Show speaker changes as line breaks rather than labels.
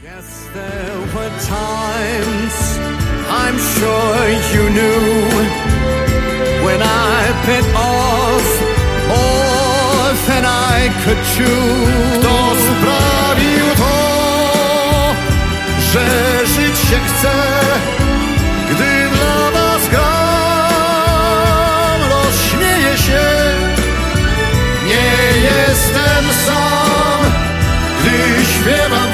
Yes, there were times I'm sure you knew when I bit off more than I could chew.
Kto sprawił to, że żyć się chce, gdy dla was gram, rozśmieję się. Nie jestem sam, gdy śpiewam